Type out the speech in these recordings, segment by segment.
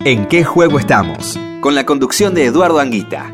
¿En qué juego estamos? Con la conducción de Eduardo Anguita.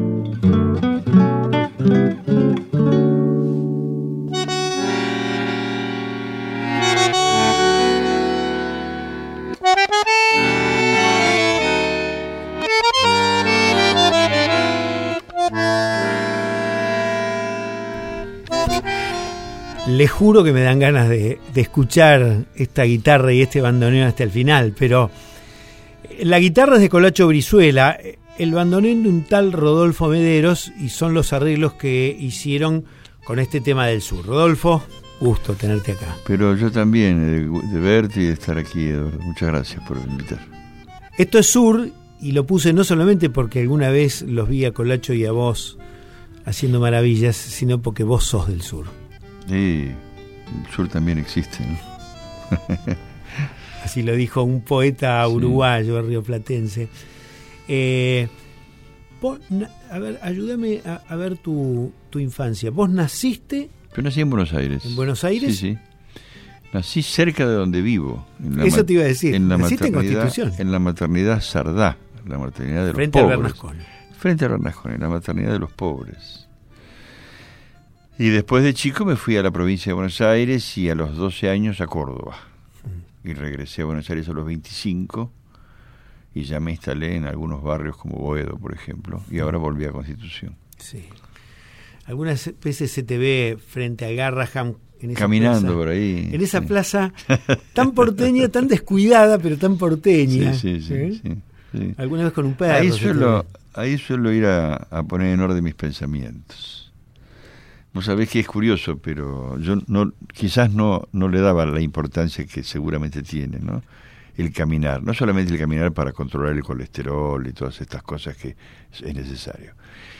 Les juro que me dan ganas de escuchar esta guitarra y este bandoneón hasta el final, pero la guitarra es de Colacho Brizuela, el bandoneón de un tal Rodolfo Mederos, y son los arreglos que hicieron con este tema del sur. Rodolfo, gusto tenerte acá. Pero yo también, de verte y de estar aquí, Eduardo. Muchas gracias por invitar. Esto es sur, y lo puse no solamente porque alguna vez los vi a Colacho y a vos haciendo maravillas, sino porque vos sos del sur. Sí, el sur también existe, ¿no? Así lo dijo un poeta uruguayo, rioplatense. Vos, a ver, ayúdame a ver tu infancia. ¿Vos naciste? Yo nací en Buenos Aires. ¿En Buenos Aires? Sí. Nací cerca de donde vivo. Eso te iba a decir. En la ¿Naciste en Constitución? En la maternidad Sardá, la maternidad de Frente los pobres. Frente a Bernasconi. Frente a Bernasconi, en la maternidad de los pobres. Y después de chico me fui a la provincia de Buenos Aires y a los 12 años a Córdoba. Y regresé a Buenos Aires a los 25 y ya me instalé en algunos barrios como Boedo, por ejemplo, y ahora volví a Constitución. Sí. Algunas veces se te ve frente a Garraham en esa caminando plaza, por ahí. En esa plaza tan porteña, tan descuidada, pero tan porteña. Sí. Alguna vez con un perro. Ahí suelo ir a poner en orden mis pensamientos. Vos sabés que es curioso, pero yo quizás no le daba la importancia que seguramente tiene, ¿no? El caminar, no solamente el caminar para controlar el colesterol y todas estas cosas que es necesario.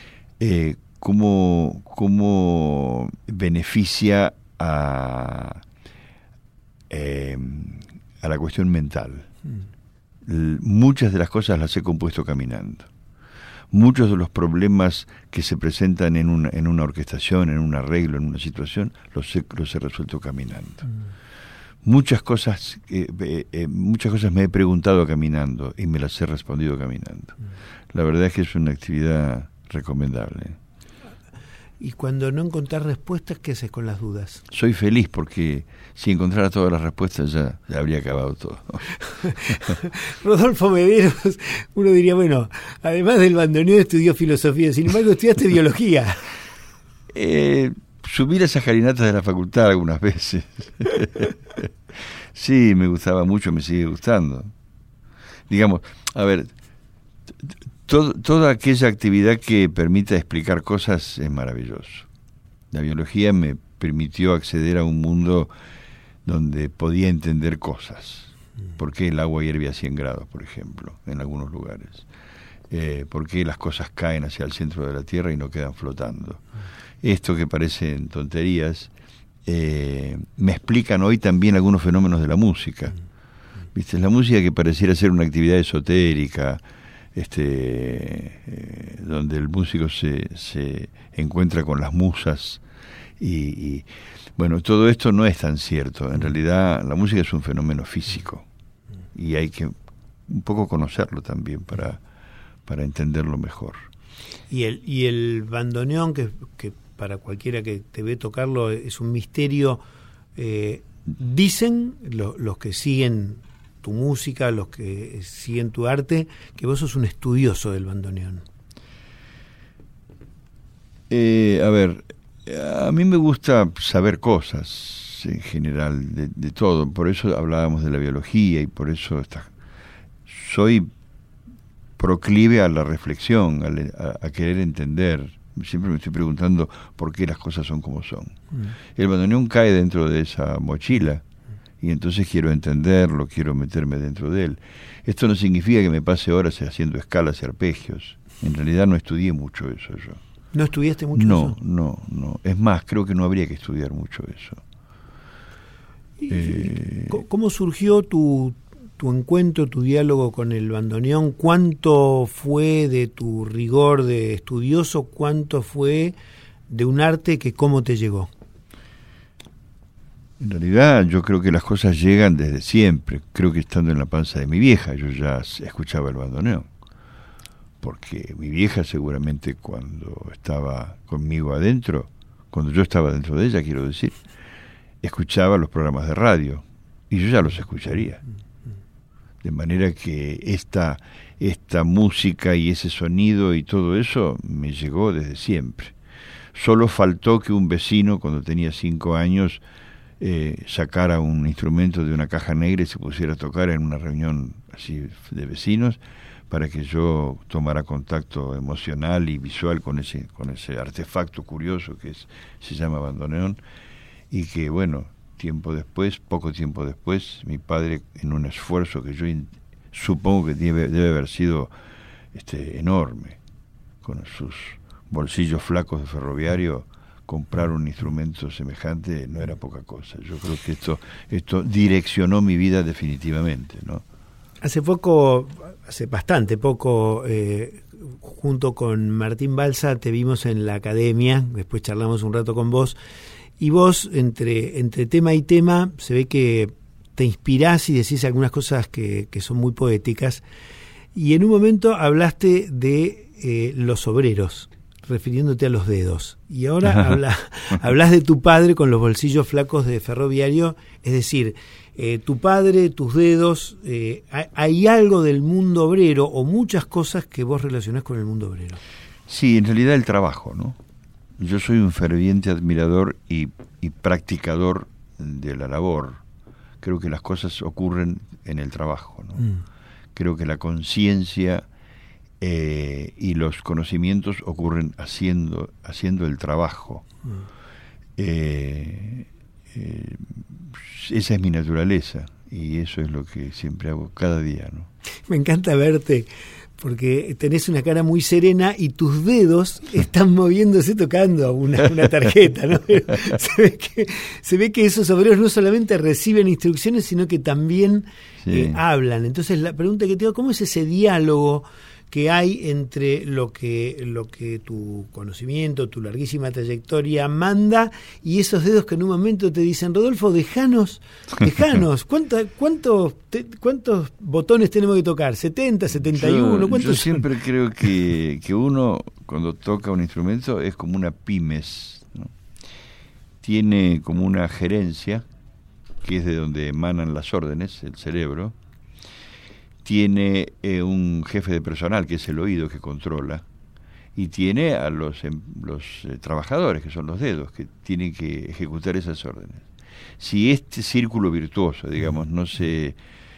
Cómo beneficia a la cuestión mental. Muchas de las cosas las he compuesto caminando. Muchos de los problemas que se presentan en una orquestación, en un arreglo, en una situación, los he resuelto caminando. Muchas cosas me he preguntado caminando y me las he respondido caminando. La verdad es que es una actividad recomendable. Y cuando no encontrás respuestas, ¿qué haces con las dudas? Soy feliz porque si encontrara todas las respuestas ya habría acabado todo. Rodolfo Mederos, uno diría, bueno, además del bandoneón estudió filosofía, sin embargo estudiaste biología. Subí las escalinatas de la facultad algunas veces. Sí, me gustaba mucho, me sigue gustando. Digamos, a ver, toda aquella actividad que permita explicar cosas es maravilloso. La biología me permitió acceder a un mundo donde podía entender cosas. ¿Por qué el agua hierve a 100 grados, por ejemplo, en algunos lugares? ¿Por qué las cosas caen hacia el centro de la Tierra y no quedan flotando? Esto que parecen tonterías, me explican hoy también algunos fenómenos de la música. ¿Viste? La música que pareciera ser una actividad esotérica, donde el músico se encuentra con las musas y bueno, todo esto no es tan cierto. En realidad la música es un fenómeno físico y hay que un poco conocerlo también para entenderlo mejor. Y el bandoneón, que para cualquiera que te ve tocarlo es un misterio, dicen los que siguen tu música, los que siguen tu arte, que vos sos un estudioso del bandoneón. A ver, a mí me gusta saber cosas en general, de todo. Por eso hablábamos de la biología y por eso soy proclive a la reflexión, a querer entender. Siempre me estoy preguntando por qué las cosas son como son. El bandoneón cae dentro de esa mochila y entonces quiero entenderlo, quiero meterme dentro de él. Esto no significa que me pase horas haciendo escalas y arpegios. En realidad no estudié mucho eso yo. ¿No estudiaste mucho eso? No. Es más, creo que no habría que estudiar mucho eso. ¿Cómo surgió tu encuentro, tu diálogo con el bandoneón? ¿Cuánto fue de tu rigor de estudioso? ¿Cuánto fue de un arte que cómo te llegó? En realidad yo creo que las cosas llegan desde siempre. Creo que estando en la panza de mi vieja yo ya escuchaba el bandoneón. Porque mi vieja seguramente cuando estaba conmigo adentro, cuando yo estaba dentro de ella, quiero decir, escuchaba los programas de radio y yo ya los escucharía. De manera que esta música y ese sonido y todo eso me llegó desde siempre. Solo faltó que un vecino, cuando tenía 5 años, sacara un instrumento de una caja negra y se pusiera a tocar en una reunión así de vecinos, para que yo tomara contacto emocional y visual con ese artefacto curioso que se llama bandoneón, y que bueno, poco tiempo después, mi padre, en un esfuerzo que yo supongo que debe haber sido enorme, con sus bolsillos flacos de ferroviario, comprar un instrumento semejante no era poca cosa. Yo creo que esto direccionó mi vida definitivamente, ¿no? Hace bastante poco, junto con Martín Balsa, te vimos en la academia, después charlamos un rato con vos, y vos, entre tema y tema, se ve que te inspirás y decís algunas cosas que son muy poéticas, y en un momento hablaste de los obreros, refiriéndote a los dedos, y ahora hablas de tu padre con los bolsillos flacos de ferroviario, es decir, tu padre, tus dedos, hay algo del mundo obrero o muchas cosas que vos relacionás con el mundo obrero. Sí, en realidad el trabajo, ¿no? Yo soy un ferviente admirador y practicador de la labor. Creo que las cosas ocurren en el trabajo, ¿no? Creo que la conciencia y los conocimientos ocurren haciendo el trabajo. Esa es mi naturaleza y eso es lo que siempre hago cada día, ¿no? Me encanta verte porque tenés una cara muy serena y tus dedos están moviéndose tocando una tarjeta, ¿no? Se ve que esos obreros no solamente reciben instrucciones, sino que también hablan. Entonces la pregunta que te hago, ¿cómo es ese diálogo que hay entre lo que tu conocimiento, tu larguísima trayectoria manda y esos dedos que en un momento te dicen, Rodolfo, dejanos, ¿cuántos botones tenemos que tocar? ¿70, 71? Yo siempre creo que uno cuando toca un instrumento es como una pymes, ¿no? Tiene como una gerencia, que es de donde emanan las órdenes, el cerebro. Tiene un jefe de personal, que es el oído que controla, y tiene a los trabajadores, que son los dedos, que tienen que ejecutar esas órdenes. Si este círculo virtuoso, digamos, no se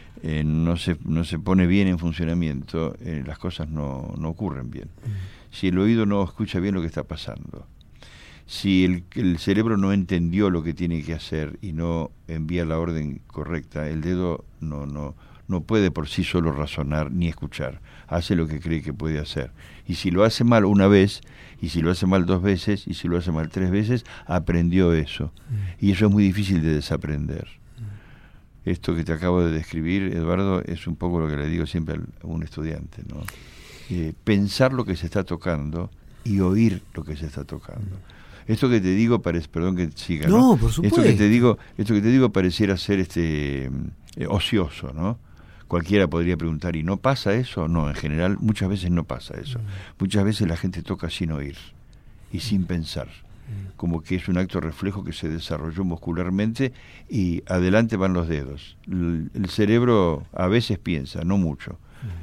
pone bien en funcionamiento, las cosas no ocurren bien. Si el oído no escucha bien lo que está pasando, si el cerebro no entendió lo que tiene que hacer y no envía la orden correcta, el dedo no puede por sí solo razonar ni escuchar, hace lo que cree que puede hacer. Y si lo hace mal una vez, y si lo hace mal 2 veces, y si lo hace mal 3 veces, aprendió eso. Y eso es muy difícil de desaprender. Esto que te acabo de describir, Eduardo, es un poco lo que le digo siempre a un estudiante, ¿no? Pensar lo que se está tocando y oír lo que se está tocando. Esto que te digo perdón que siga, ¿no? No, por supuesto. Esto que te digo pareciera ser ocioso, ¿no? Cualquiera podría preguntar, ¿y no pasa eso? No, en general muchas veces no pasa eso. Muchas veces la gente toca sin oír y sin pensar, como que es un acto reflejo que se desarrolló muscularmente y adelante van los dedos. El cerebro a veces piensa, no mucho.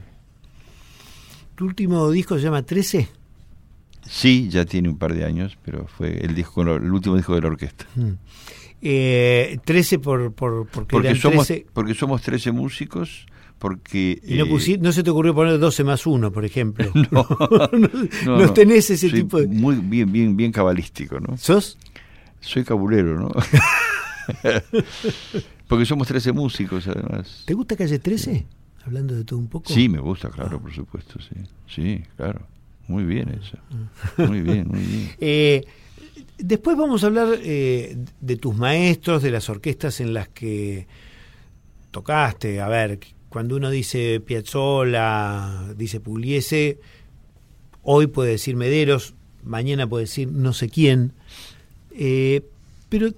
¿Tu último disco se llama 13? Sí, ya tiene un par de años, pero fue el último disco de la orquesta. 13 porque somos 13 músicos, porque y no se te ocurrió poner 12 más 1, por ejemplo. No tenés ese soy tipo de... muy bien cabalístico, ¿no? ¿Sos? Soy cabulero, ¿no? Porque somos 13 músicos, además. ¿Te gusta Calle 13? Hablando de todo un poco. Sí, me gusta, claro, por supuesto, sí, claro. Muy bien eso. Muy bien. Después vamos a hablar de tus maestros, de las orquestas en las que tocaste. A ver, cuando uno dice Piazzolla, dice Pugliese, hoy puede decir Mederos, mañana puede decir no sé quién. Pero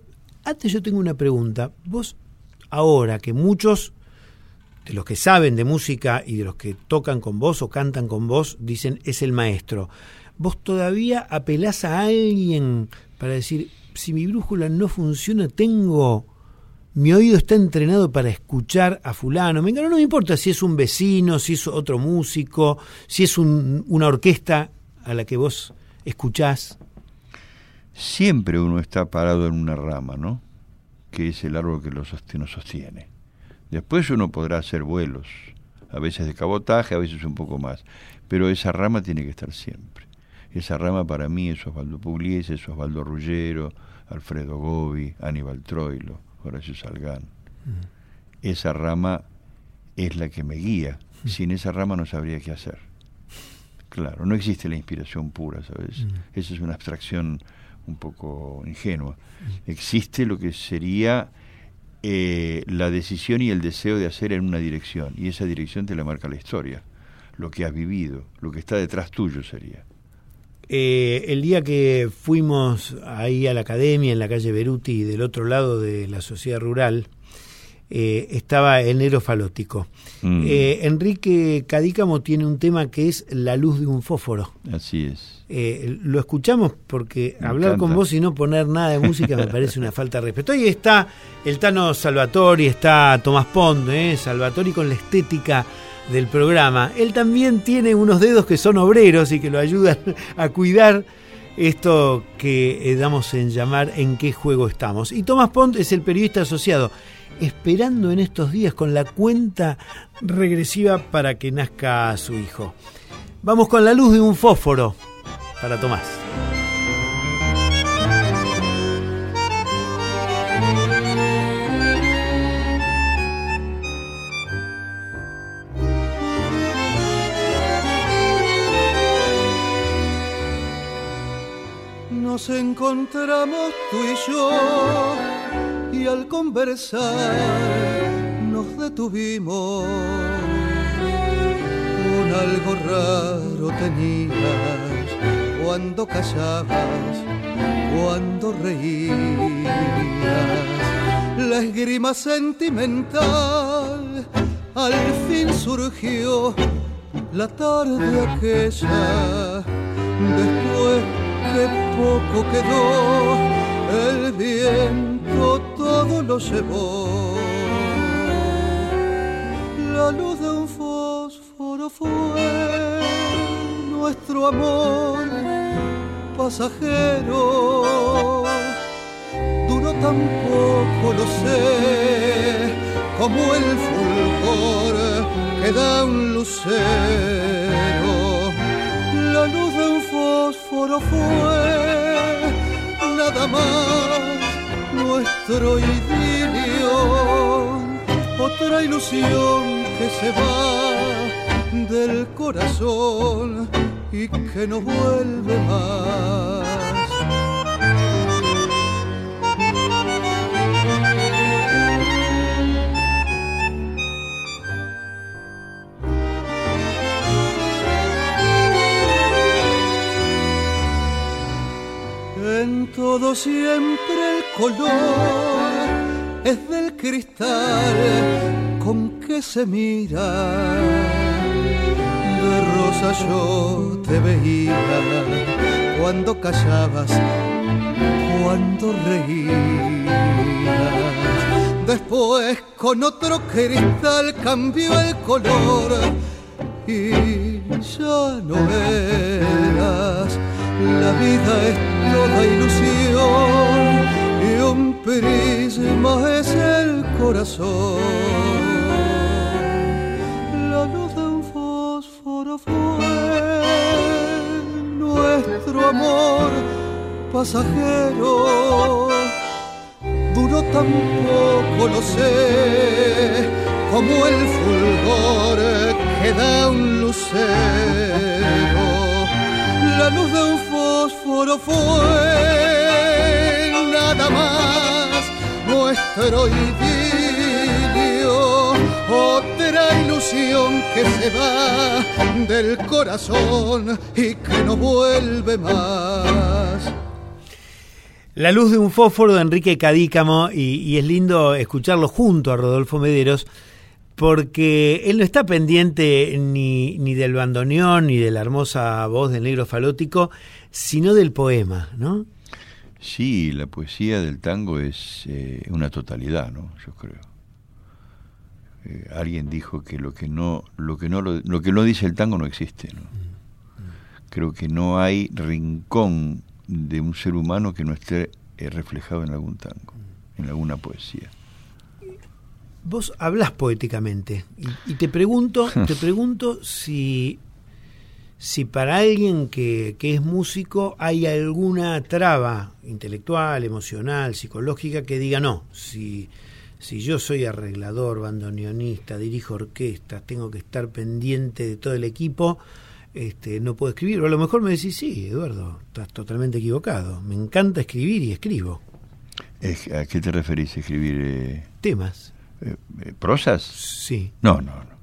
Antes yo tengo una pregunta. Vos, ahora que muchos de los que saben de música y de los que tocan con vos o cantan con vos dicen es el maestro, ¿vos todavía apelás a alguien para decir, si mi brújula no funciona, mi oído está entrenado para escuchar a fulano? No me importa si es un vecino, si es otro músico, si es una orquesta a la que vos escuchás. Siempre uno está parado en una rama, ¿no? Que es el árbol que nos sostiene. Después uno podrá hacer vuelos, a veces de cabotaje, a veces un poco más, pero esa rama tiene que estar siempre. Esa rama para mí es Osvaldo Pugliese, es Osvaldo Ruggiero, Alfredo Gobi, Aníbal Troilo, Horacio Salgán. Esa rama es la que me guía. Sin esa rama no sabría qué hacer. Claro, no existe la inspiración pura, ¿sabes? Esa es una abstracción un poco ingenua. Existe lo que sería la decisión y el deseo de hacer en una dirección, y esa dirección te la marca la historia, lo que has vivido, lo que está detrás tuyo sería. El día que fuimos ahí a la academia en la calle Beruti, del otro lado de la sociedad rural, estaba el Negro Falótico. Enrique Cadícamo tiene un tema que es La luz de un fósforo. Así es. Lo escuchamos porque Me hablar encanta. con vos y no poner nada de música me parece una falta de respeto. Ahí está el Tano Salvatori, está Tomás Pond, Salvatori con la estética del programa. Él también tiene unos dedos que son obreros y que lo ayudan a cuidar esto que damos en llamar En qué juego estamos. Y Tomás Pond es el periodista asociado, esperando en estos días con la cuenta regresiva para que nazca su hijo. Vamos con La luz de un fósforo para Tomás. Nos encontramos tú y yo y al conversar nos detuvimos. Un algo raro tenías cuando callabas, cuando reías. La esgrima sentimental al fin surgió la tarde aquella. Después que poco quedó, el viento todo lo llevó. La luz de un fósforo fue nuestro amor pasajero. Duró tan poco, lo sé, como el fulgor que da un lucero. La luz de un fósforo fue nada más nuestro idilio, otra ilusión que se va del corazón y que no vuelve más. En todo siempre el color es del cristal con que se mira. De rosa yo te veía cuando callabas, cuando reías. Después con otro cristal cambió el color y ya no eras. La vida es toda ilusión y un prisma es el corazón. La luz de un fósforo fue nuestro amor pasajero. Duró tan poco, lo sé, como el fulgor que da un lucero. La luz de un fósforo fue nada más nuestro idilio, otra ilusión que se va del corazón y que no vuelve más. La luz de un fósforo de Enrique Cadícamo, y es lindo escucharlo junto a Rodolfo Mederos, porque él no está pendiente ni del bandoneón, ni de la hermosa voz del negro falótico, sino del poema, ¿no? Sí, la poesía del tango es una totalidad, ¿no? Yo creo. Alguien dijo que lo que no dice el tango no existe, ¿no? Creo que no hay rincón de un ser humano que no esté reflejado en algún tango, en alguna poesía. Vos hablás poéticamente y te pregunto si para alguien que es músico hay alguna traba intelectual, emocional, psicológica que diga no, si yo soy arreglador, bandoneonista, dirijo orquestas, tengo que estar pendiente de todo el equipo, no puedo escribir. O a lo mejor me decís, sí, Eduardo, estás totalmente equivocado. Me encanta escribir y escribo. ¿A qué te referís, escribir? Temas. ¿Prosas? Sí. No.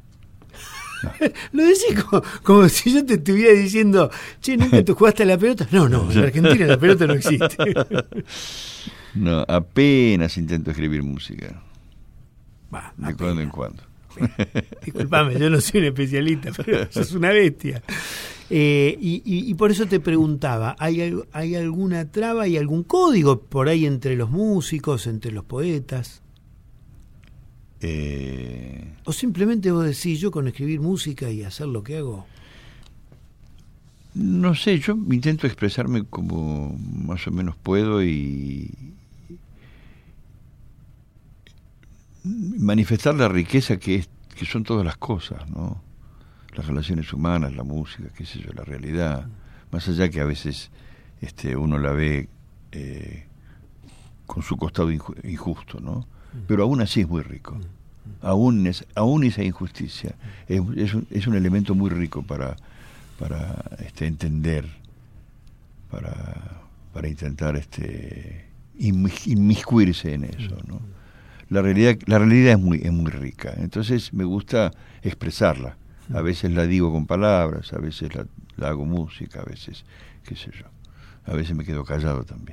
Lo decís como si yo te estuviera diciendo, che, ¿nunca tú jugaste a la pelota? No, en Argentina la pelota no existe. No, apenas intento escribir música. De cuando en cuando. Disculpame, yo no soy un especialista, pero sos una bestia. Y por eso te preguntaba, ¿hay alguna traba y algún código por ahí entre los músicos, entre los poetas? ¿O simplemente vos decís, yo con escribir música y hacer lo que hago? No sé, yo intento expresarme como más o menos puedo y manifestar la riqueza que son todas las cosas, ¿no? Las relaciones humanas, la música, qué sé yo, la realidad, más allá que a veces uno la ve con su costado injusto, ¿no? Pero aún así es muy rico. Aún esa injusticia es un elemento muy rico para entender, para intentar inmiscuirse en eso, ¿no? La realidad es muy rica, entonces me gusta expresarla. A veces la digo con palabras, a veces la hago música, a veces, qué sé yo, a veces me quedo callado también.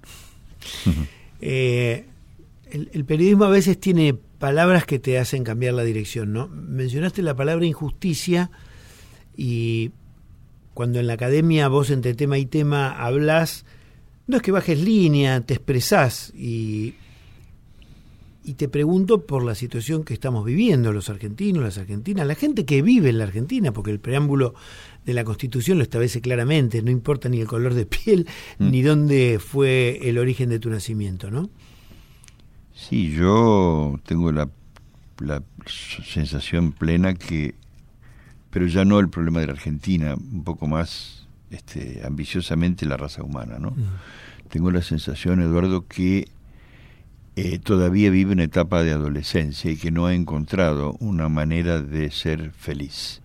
El periodismo a veces tiene palabras que te hacen cambiar la dirección, ¿no? Mencionaste la palabra injusticia y cuando en la academia vos entre tema y tema hablás, no es que bajes línea, te expresás y te pregunto por la situación que estamos viviendo los argentinos, las argentinas, la gente que vive en la Argentina, porque el preámbulo de la Constitución lo establece claramente, no importa ni el color de piel, ni dónde fue el origen de tu nacimiento, ¿no? Sí, yo tengo la sensación plena pero ya no el problema de la Argentina, un poco más ambiciosamente la raza humana, ¿no? Tengo la sensación, Eduardo, que todavía vive una etapa de adolescencia y que no ha encontrado una manera de ser feliz.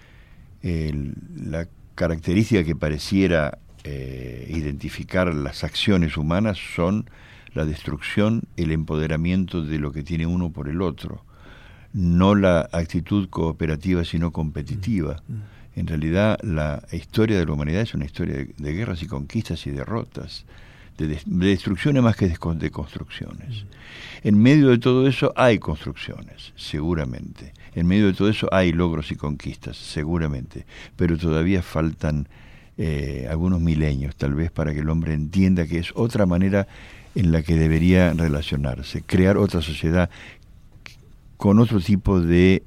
La característica que pareciera identificar las acciones humanas son la destrucción, el empoderamiento de lo que tiene uno por el otro, no la actitud cooperativa sino competitiva. En realidad la historia de la humanidad es una historia de guerras y conquistas y derrotas, de destrucciones más que de construcciones. En medio de todo eso hay construcciones, seguramente. En medio de todo eso hay logros y conquistas, seguramente. Pero todavía faltan algunos milenios, tal vez, para que el hombre entienda que es otra manera en la que debería relacionarse, crear otra sociedad con otro tipo de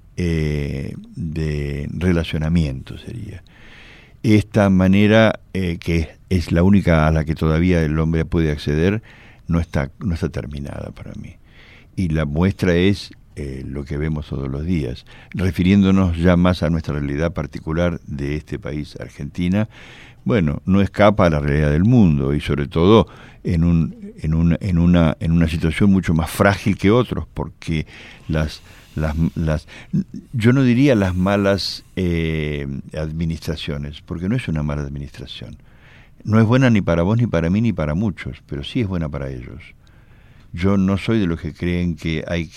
relacionamiento sería. Esta manera, que es la única a la que todavía el hombre puede acceder, no está terminada para mí. Y la muestra es lo que vemos todos los días. Refiriéndonos ya más a nuestra realidad particular de este país, Argentina, bueno, no escapa a la realidad del mundo y sobre todo en una situación mucho más frágil que otros, porque yo no diría las malas administraciones, porque no es una mala administración. No es buena ni para vos, ni para mí, ni para muchos, pero sí es buena para ellos. Yo no soy de los que creen que hay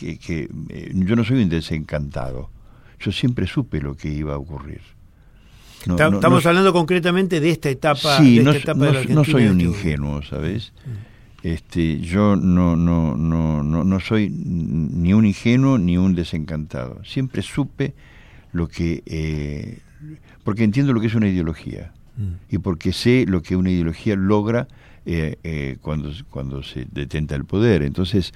yo no soy un desencantado. Yo siempre supe lo que iba a ocurrir. Estamos hablando concretamente de esta etapa. Sí, de no, esta etapa de la no soy un Argentina. ingenuo, ¿sabes? Yo no soy ni un ingenuo ni un desencantado. Siempre supe lo que... porque entiendo lo que es una ideología y porque sé lo que una ideología logra cuando se detenta el poder. Entonces,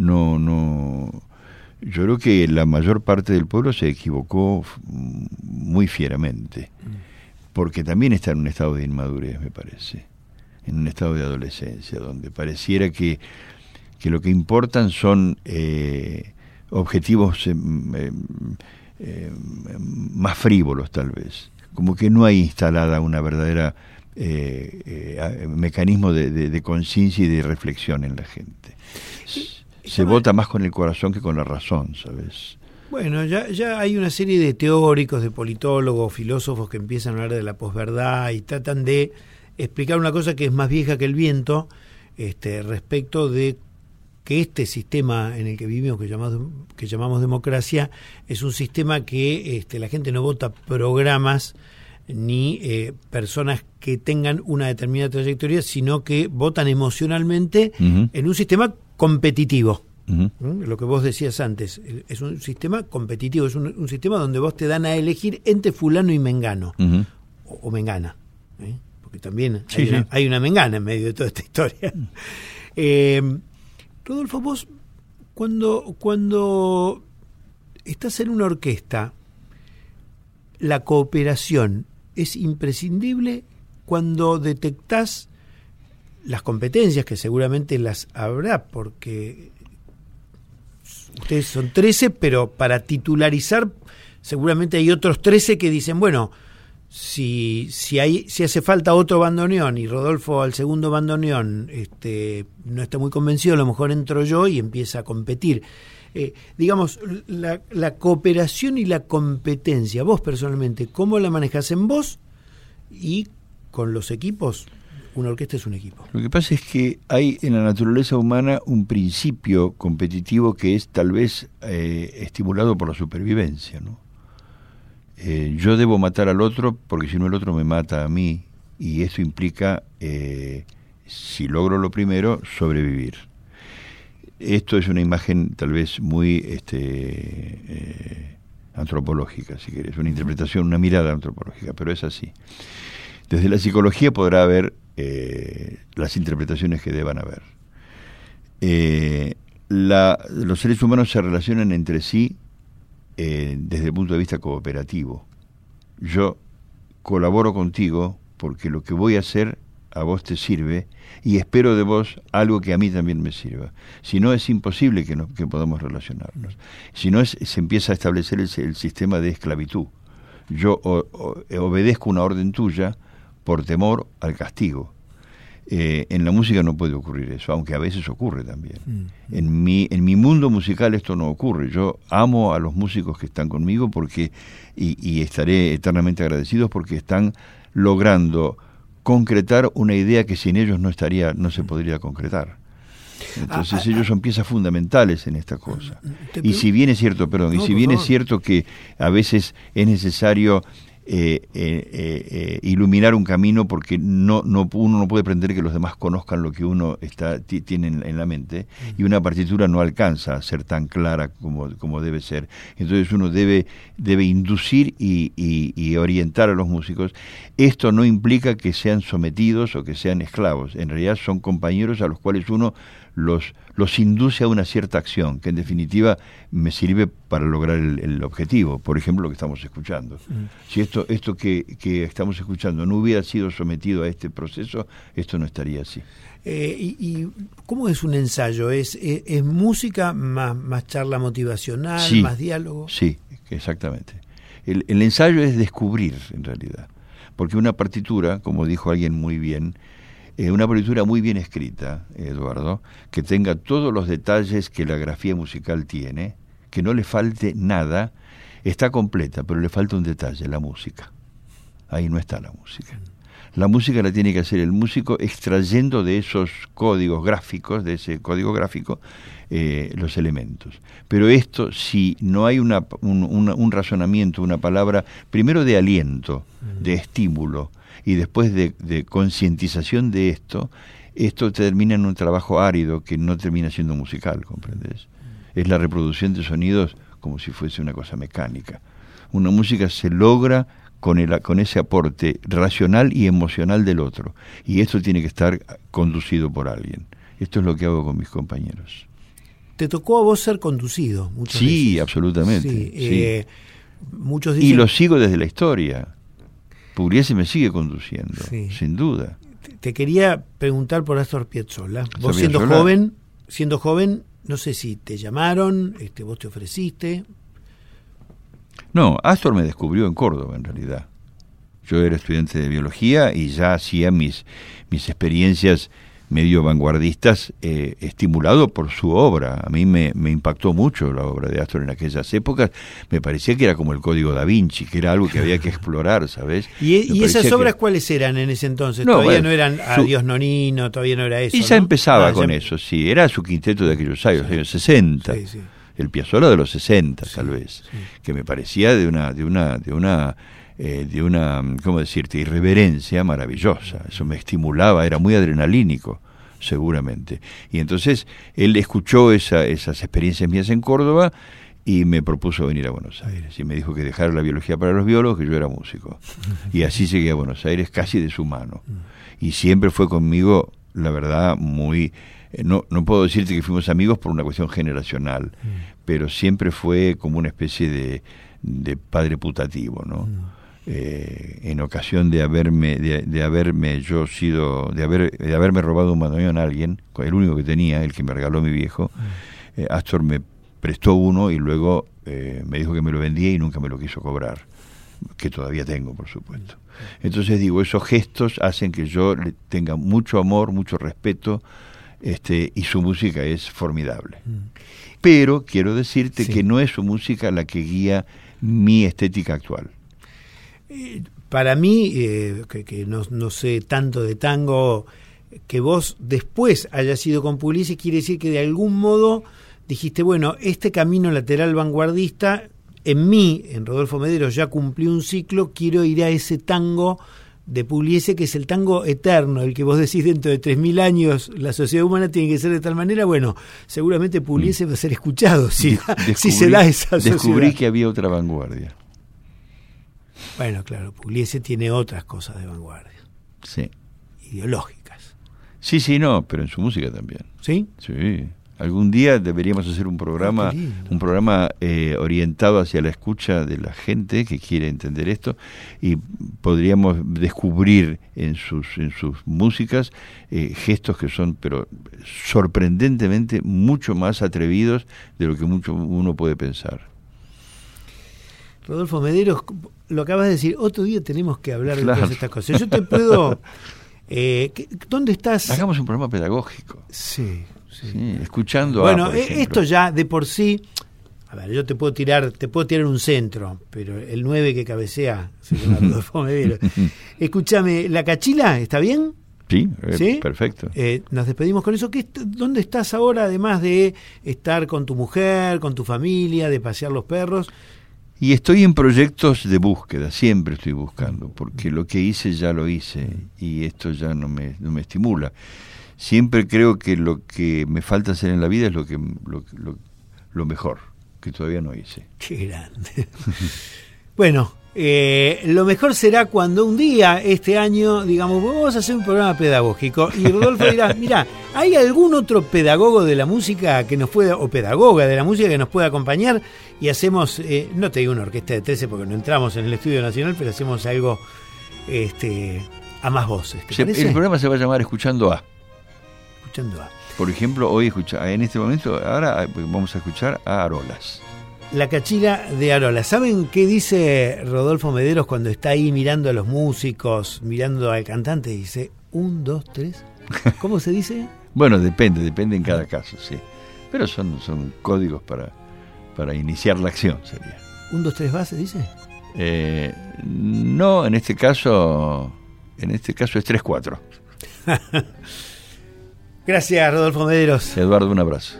yo creo que la mayor parte del pueblo se equivocó muy fieramente, porque también está en un estado de inmadurez, me parece, en un estado de adolescencia, donde pareciera que lo que importan son objetivos más frívolos, tal vez, como que no hay instalada una verdadera mecanismo de conciencia y de reflexión en la gente. Se vota más con el corazón que con la razón, ¿sabes? Bueno, ya hay una serie de teóricos, de politólogos, filósofos que empiezan a hablar de la posverdad y tratan de explicar una cosa que es más vieja que el viento, respecto de que este sistema en el que vivimos, que llamamos democracia, es un sistema que la gente no vota programas ni personas que tengan una determinada trayectoria, sino que votan emocionalmente en un sistema competitivo. Lo que vos decías antes, es un sistema competitivo, es un sistema donde vos te dan a elegir entre fulano y mengano, o mengana, porque también hay una mengana en medio de toda esta historia. Rodolfo, vos cuando estás en una orquesta, la cooperación es imprescindible cuando detectás las competencias, que seguramente las habrá, porque ustedes son 13, pero para titularizar seguramente hay otros 13 que dicen, bueno, si hace falta otro bandoneón y Rodolfo al segundo bandoneón no está muy convencido, a lo mejor entro yo y empieza a competir. Digamos, la cooperación y la competencia, vos personalmente, ¿cómo la manejás en vos y con los equipos? Una orquesta es un equipo. Lo que pasa es que hay en la naturaleza humana un principio competitivo que es tal vez estimulado por la supervivencia, ¿no? Yo debo matar al otro porque si no el otro me mata a mí, y eso implica, si logro lo primero, sobrevivir. Esto es una imagen tal vez muy antropológica, si querés, una interpretación, una mirada antropológica, pero es así. Desde la psicología podrá haber las interpretaciones que deban haber. Los seres humanos se relacionan entre sí desde el punto de vista cooperativo. Yo colaboro contigo porque lo que voy a hacer a vos te sirve y espero de vos algo que a mí también me sirva. Si no, es imposible que podamos relacionarnos. Si no, se empieza a establecer el sistema de esclavitud. Yo obedezco una orden tuya por temor al castigo. En la música no puede ocurrir eso, aunque a veces ocurre también. En mi mundo musical esto no ocurre. Yo amo a los músicos que están conmigo porque y estaré eternamente agradecidos porque están logrando concretar una idea que sin ellos no se podría concretar. Entonces ellos son piezas fundamentales en esta cosa. Y si bien es cierto, es cierto que a veces es necesario iluminar un camino porque uno no puede pretender que los demás conozcan lo que uno tiene en la mente, y una partitura no alcanza a ser tan clara como debe ser. Entonces uno debe inducir y orientar a los músicos. Esto no implica que sean sometidos o que sean esclavos. En realidad son compañeros a los cuales uno los induce a una cierta acción, que en definitiva me sirve para lograr el objetivo. Por ejemplo, lo que estamos escuchando. Si esto que estamos escuchando no hubiera sido sometido a este proceso, esto no estaría así. ¿Y cómo es un ensayo? ¿Es música más charla motivacional, sí, más diálogo? Sí, exactamente. El ensayo es descubrir, en realidad. Porque una partitura, como dijo alguien muy bien, una partitura muy bien escrita, Eduardo, que tenga todos los detalles que la grafía musical tiene, que no le falte nada, está completa, pero le falta un detalle, la música. Ahí no está la música. La música la tiene que hacer el músico extrayendo de esos códigos gráficos, de ese código gráfico, los elementos. Pero esto, si no hay un razonamiento, una palabra, primero de aliento, de estímulo, y después de concientización de esto termina en un trabajo árido que no termina siendo musical, ¿comprendes? Es la reproducción de sonidos como si fuese una cosa mecánica. Una música se logra con ese aporte racional y emocional del otro, y esto tiene que estar conducido por alguien. Esto es lo que hago con mis compañeros. ¿Te tocó a vos ser conducido muchas veces? Sí, absolutamente. Sí. Muchos dicen... Y lo sigo desde la historia. Pugliese me sigue conduciendo, sin duda. Te quería preguntar por Astor Piazzolla. Vos siendo joven, no sé si te llamaron, vos te ofreciste. No, Astor me descubrió en Córdoba, en realidad. Yo era estudiante de biología y ya hacía mis experiencias medio vanguardistas, estimulado por su obra. A mí me impactó mucho la obra de Astor en aquellas épocas. Me parecía que era como el Código Da Vinci, que era algo que había que explorar, ¿sabes? ¿Y esas obras cuáles eran en ese entonces? Todavía no eran Adiós Nonino, todavía no era eso. Y ya empezaba con eso, sí. Era su quinteto de aquellos años 60. Sí. El Piazzolla de los 60, tal vez. Sí. Que me parecía de una ¿cómo decirte?, irreverencia maravillosa. Eso me estimulaba, era muy adrenalínico, seguramente. Y entonces él escuchó esas experiencias mías en Córdoba y me propuso venir a Buenos Aires. Y me dijo que dejara la biología para los biólogos, que yo era músico. Y así llegué a Buenos Aires casi de su mano. Y siempre fue conmigo, la verdad, muy... No puedo decirte que fuimos amigos por una cuestión generacional, pero siempre fue como una especie de padre putativo, ¿no? En ocasión de haberme robado un bandoneón a alguien, el único que tenía, el que me regaló mi viejo, Astor me prestó uno y luego me dijo que me lo vendía y nunca me lo quiso cobrar, que todavía tengo, por supuesto. Entonces digo, esos gestos hacen que yo le tenga mucho amor, mucho respeto, y su música es formidable. Pero quiero decirte que no es su música la que guía mi estética actual. Para mí, que no sé tanto de tango, que vos después hayas ido con Pugliese, quiere decir que de algún modo dijiste, bueno, este camino lateral vanguardista, en Rodolfo Mederos ya cumplí un ciclo, quiero ir a ese tango de Pugliese, que es el tango eterno, el que vos decís dentro de 3.000 años la sociedad humana tiene que ser de tal manera. Bueno, seguramente Pugliese va a ser escuchado si se da esa sociedad. Descubrí que había otra vanguardia. Bueno, claro, Pugliese tiene otras cosas de vanguardia. Sí. Ideológicas. Sí, no, pero en su música también. ¿Sí? Sí. Algún día deberíamos hacer un programa orientado hacia la escucha de la gente que quiere entender esto, y podríamos descubrir en sus músicas gestos que son, pero sorprendentemente mucho más atrevidos de lo que uno puede pensar. Rodolfo Mederos, lo acabas de decir, otro día tenemos que hablar de todas estas cosas. Yo te puedo... ¿Dónde estás? Hagamos un programa pedagógico. Sí, escuchando por esto ya de por sí, a ver, yo te puedo tirar un centro, pero el 9 que cabecea se llama Rodolfo Mederos. Escúchame, ¿La Cachila está bien? Sí, perfecto. Nos despedimos con eso. ¿Dónde estás ahora, además de estar con tu mujer, con tu familia, de pasear los perros? Y estoy en proyectos de búsqueda, siempre estoy buscando, porque lo que hice ya lo hice y esto ya no me estimula. Siempre creo que lo que me falta hacer en la vida es lo mejor, que todavía no hice. Qué grande. Bueno, lo mejor será cuando un día, este año, digamos, vamos a hacer un programa pedagógico y Rodolfo dirá, mira, ¿hay algún otro pedagogo de la música que nos pueda, o pedagoga de la música que nos pueda acompañar? Y hacemos, no te digo una orquesta de 13 porque no entramos en el Estudio Nacional, pero hacemos algo a más voces. ¿Te parece? El programa se va a llamar Escuchando A. Escuchando A. Por ejemplo, en este momento, ahora vamos a escuchar a Arolas. La Cachila de Arolas. ¿Saben qué dice Rodolfo Mederos cuando está ahí mirando a los músicos, mirando al cantante? Dice, 1, 2, 3. ¿Cómo se dice? Bueno, depende en cada caso, sí. Pero son códigos para iniciar la acción, sería. 1, 2, 3 va, se dice. No, en este caso En este caso es 3-4. Gracias, Rodolfo Mederos. Eduardo, un abrazo.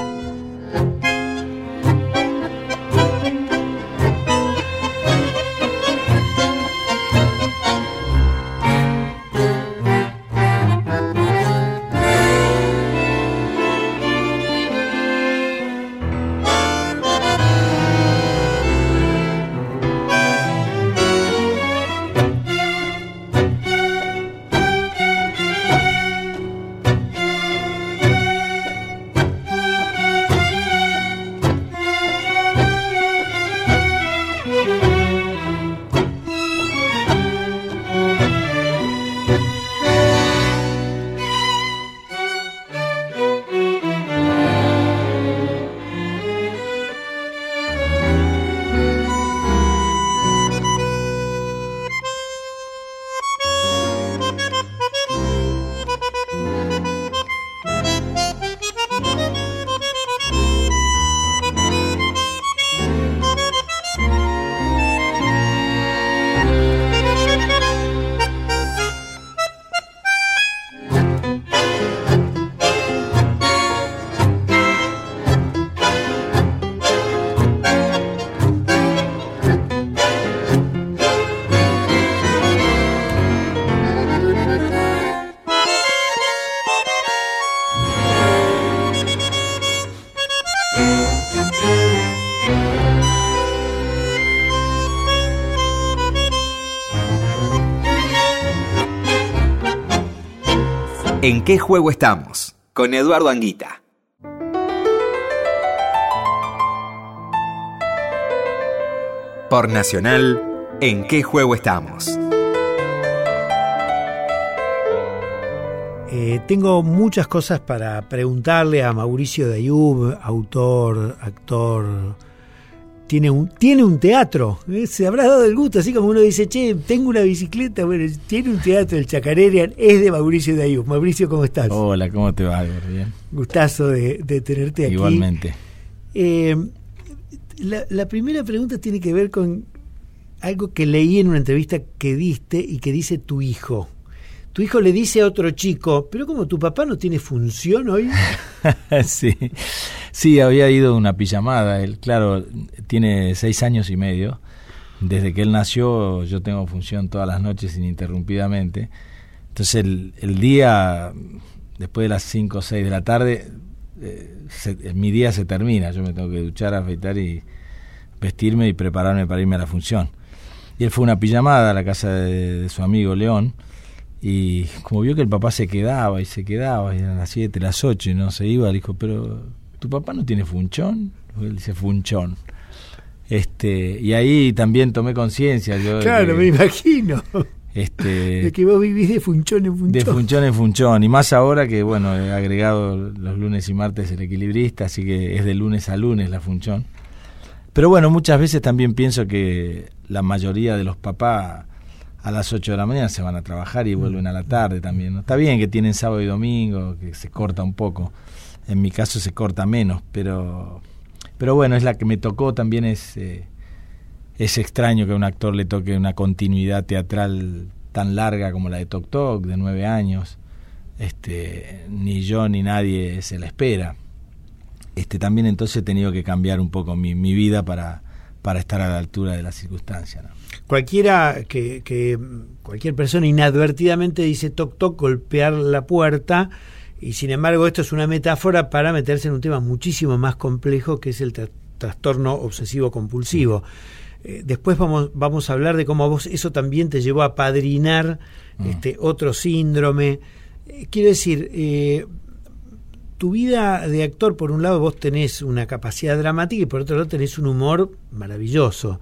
¿En qué juego estamos? Con Eduardo Anguita. Por Nacional, ¿en qué juego estamos? Tengo muchas cosas para preguntarle a Mauricio de Ayub, autor, actor. Tiene un teatro, se habrá dado el gusto, así como uno dice, che, tengo una bicicleta, bueno, tiene un teatro, el Chacarerian, es de Mauricio de Ayub. Mauricio, ¿cómo estás? Hola, ¿cómo te va? Bien. Gustazo de tenerte aquí. Igualmente. La primera pregunta tiene que ver con algo que leí en una entrevista que diste y que dice tu hijo. Tu hijo le dice a otro chico, pero como tu papá no tiene función hoy. Sí, había ido a una pijamada. Él, claro, tiene 6 años y medio. Desde que él nació yo tengo función todas las noches ininterrumpidamente. Entonces el día, después de las 5 o 6 de la tarde, mi día se termina. Yo me tengo que duchar, afeitar y vestirme y prepararme para irme a la función. Y él fue a una pijamada a la casa de su amigo León. Y como vio que el papá se quedaba y a las 7, las 8 y no se iba, le dijo, pero ¿tu papá no tiene funchón? Él dice funchón. Y ahí también tomé conciencia. Claro, me imagino. De que vos vivís de funchón en funchón. De funchón en funchón. Y más ahora que, bueno, he agregado los lunes y martes el equilibrista, así que es de lunes a lunes la funchón. Pero bueno, muchas veces también pienso que la mayoría de los papás a las 8 de la mañana se van a trabajar y vuelven a la tarde también, ¿no? Está bien que tienen sábado y domingo, que se corta un poco. En mi caso se corta menos, pero bueno, es la que me tocó. También es extraño que a un actor le toque una continuidad teatral tan larga como la de Toc Toc, de 9 años. Ni yo ni nadie se la espera. También entonces he tenido que cambiar un poco mi vida para estar a la altura de las circunstancias, ¿no? Cualquier persona inadvertidamente dice toc toc, golpear la puerta, y sin embargo esto es una metáfora para meterse en un tema muchísimo más complejo, que es el trastorno obsesivo compulsivo. Después vamos a hablar de cómo a vos eso también te llevó a padrinar otro síndrome. Quiero decir, tu vida de actor, por un lado vos tenés una capacidad dramática y por otro lado tenés un humor maravilloso.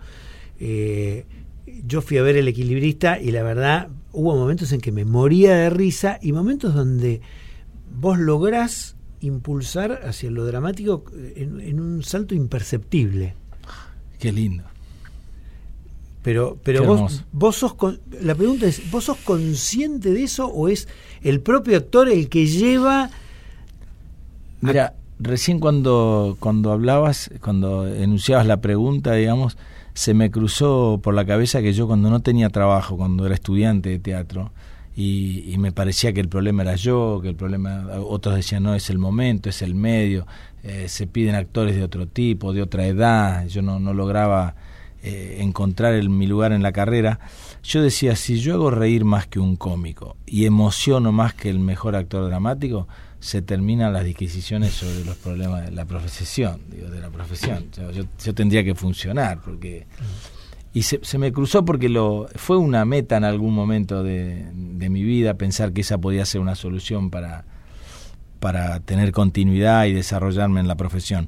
Yo fui a ver El Equilibrista y la verdad hubo momentos en que me moría de risa y momentos donde vos lográs impulsar hacia lo dramático en un salto imperceptible. Qué lindo. Pero vos sos la pregunta es, ¿vos sos consciente de eso o es el propio actor el que lleva Mira, recién cuando hablabas, cuando enunciabas la pregunta, digamos, se me cruzó por la cabeza que yo cuando no tenía trabajo, cuando era estudiante de teatro, y me parecía que el problema era yo, que el problema, otros decían no, es el momento, es el medio, se piden actores de otro tipo, de otra edad, yo no lograba encontrar mi lugar en la carrera. Yo decía, si yo hago reír más que un cómico y emociono más que el mejor actor dramático, se terminan las disquisiciones sobre los problemas de la profesión, de la profesión. Yo tendría que funcionar, porque... Y se me cruzó porque fue una meta en algún momento de mi vida, pensar que esa podía ser una solución para tener continuidad y desarrollarme en la profesión.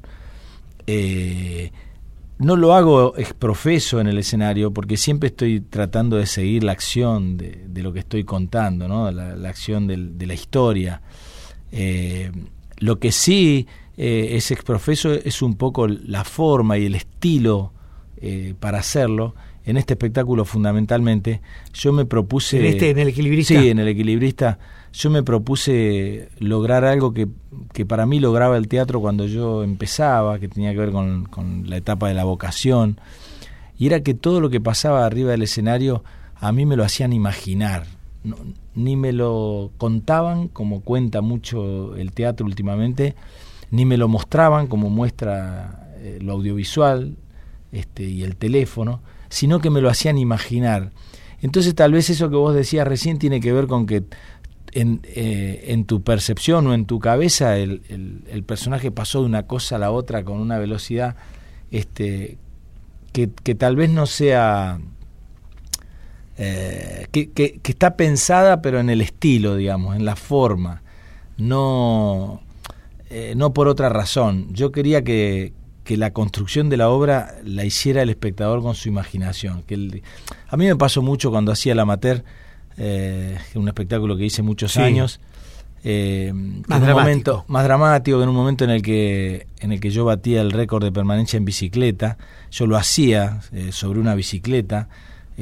No lo hago exprofeso en el escenario, porque siempre estoy tratando de seguir la acción de lo que estoy contando, ¿no? La acción de la historia. Lo que sí es exprofeso es un poco la forma y el estilo para hacerlo. En este espectáculo, fundamentalmente, yo me propuse... ¿En el Equilibrista? Sí, en el Equilibrista. Yo me propuse lograr algo que para mí lograba el teatro cuando yo empezaba, que tenía que ver con la etapa de la vocación, y era que todo lo que pasaba arriba del escenario a mí me lo hacían imaginar. No, ni me lo contaban, como cuenta mucho el teatro últimamente, ni me lo mostraban, como muestra lo audiovisual y el teléfono, sino que me lo hacían imaginar. Entonces tal vez eso que vos decías recién tiene que ver con que en tu percepción o en tu cabeza el personaje pasó de una cosa a la otra con una velocidad que tal vez no sea que está pensada, pero en el estilo, digamos, en la forma, no por otra razón. Yo quería que la construcción de la obra la hiciera el espectador con su imaginación. A mí me pasó mucho cuando hacía El Amateur, un espectáculo que hice muchos años, más dramático. Más dramático, en un momento en el que yo batía el récord de permanencia en bicicleta. Yo lo hacía sobre una bicicleta,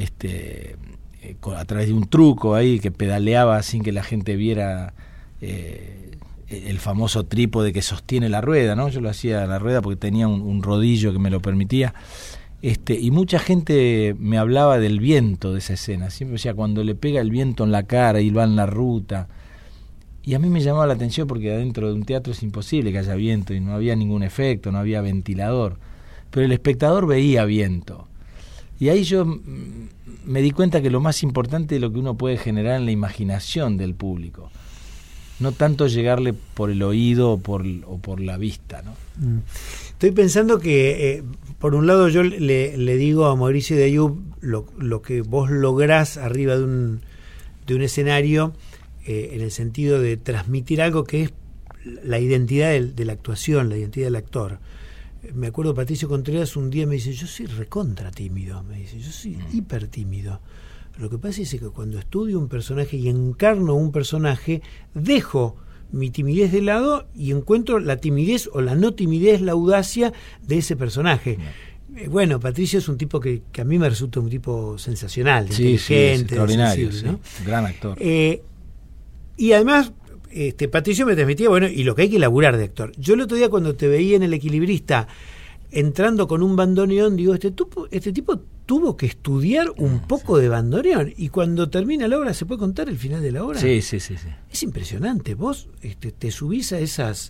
a través de un truco ahí que pedaleaba sin que la gente viera el famoso trípode que sostiene la rueda, ¿no? Yo lo hacía a la rueda porque tenía un rodillo que me lo permitía. Y mucha gente me hablaba del viento de esa escena. Siempre decía, cuando le pega el viento en la cara y va en la ruta. Y a mí me llamaba la atención porque adentro de un teatro es imposible que haya viento y no había ningún efecto, no había ventilador. Pero el espectador veía viento. Y ahí yo me di cuenta que lo más importante es lo que uno puede generar en la imaginación del público. No tanto llegarle por el oído o por la vista, ¿no? Estoy pensando que, por un lado, yo le digo a Mauricio de Ayub lo que vos lográs arriba de un escenario, en el sentido de transmitir algo que es la identidad de la actuación, la identidad del actor. Me acuerdo, Patricio Contreras un día me dice, yo soy recontra tímido, me dice, yo soy hiper tímido. Lo que pasa es que cuando estudio un personaje y encarno un personaje, dejo mi timidez de lado y encuentro la timidez o la no timidez, la audacia de ese personaje. Bueno, Patricio es un tipo que a mí me resulta un tipo sensacional, inteligente, extraordinario, sensible, ¿no? Gran actor. Y además, Patricio me transmitía, bueno, y lo que hay que laburar de actor. Yo el otro día cuando te veía en El Equilibrista entrando con un bandoneón, digo, este tipo tuvo que estudiar un poco de bandoneón, y cuando termina la obra, ¿se puede contar el final de la obra? Sí. Es impresionante. Vos te subís a esas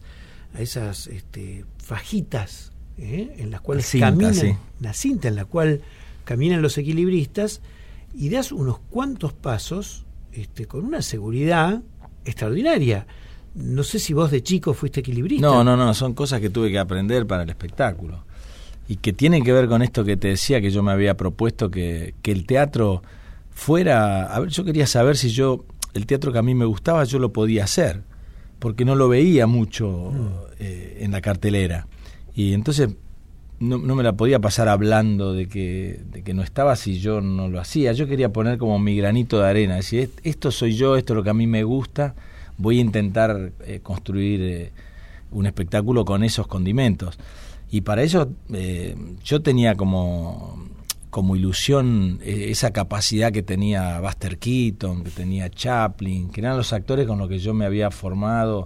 fajitas en las cuales caminan, la cinta en la cual caminan los equilibristas, y das unos cuantos pasos con una seguridad extraordinaria. No sé si vos de chico fuiste equilibrista. No, son cosas que tuve que aprender para el espectáculo. Y que tienen que ver con esto que te decía, que yo me había propuesto que el teatro fuera... A ver, yo quería saber si el teatro que a mí me gustaba, yo lo podía hacer, porque no lo veía mucho en la cartelera. Y entonces no me la podía pasar hablando de que no estaba si yo no lo hacía. Yo quería poner como mi granito de arena, decir, esto soy yo, esto es lo que a mí me gusta, voy a intentar construir un espectáculo con esos condimentos. Y para eso yo tenía como ilusión esa capacidad que tenía Buster Keaton, que tenía Chaplin, que eran los actores con los que yo me había formado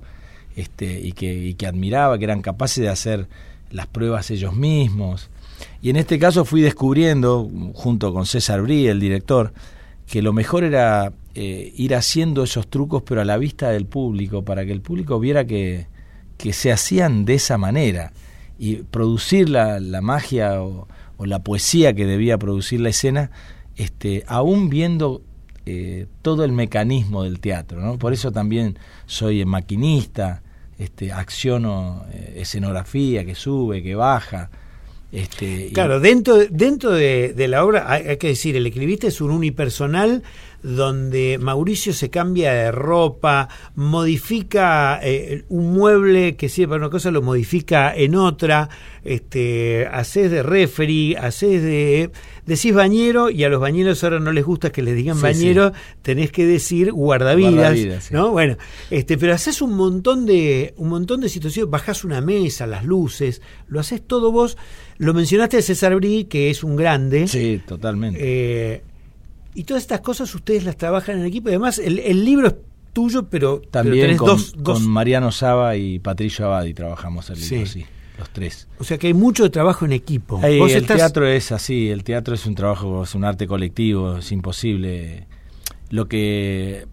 y que admiraba, que eran capaces de hacer las pruebas ellos mismos. Y en este caso fui descubriendo, junto con César Brie, el director, que lo mejor era ir haciendo esos trucos, pero a la vista del público, para que el público viera que se hacían de esa manera, y producir la magia o la poesía que debía producir la escena, aún viendo todo el mecanismo del teatro, ¿no? Por eso también soy maquinista, acciono escenografía que sube, que baja. Claro, dentro de la obra hay que decir, El equilibrista es un unipersonal donde Mauricio se cambia de ropa, modifica un mueble que sirve para una cosa, lo modifica en otra, haces de referee, decís bañero, y a los bañeros ahora no les gusta que les digan bañero, tenés que decir guardavidas, ¿no? Sí. Bueno, pero haces un montón de situaciones, bajás una mesa, las luces, lo haces todo vos. Lo mencionaste a César Brie, que es un grande. Sí, totalmente. Y todas estas cosas ustedes las trabajan en equipo. Además, el libro es tuyo, pero también tenés dos. Con Mariano Saba y Patricio Abadi trabajamos el libro, sí, los tres. O sea que hay mucho de trabajo en equipo. Teatro es así, el teatro es un trabajo, es un arte colectivo, es imposible. Lo que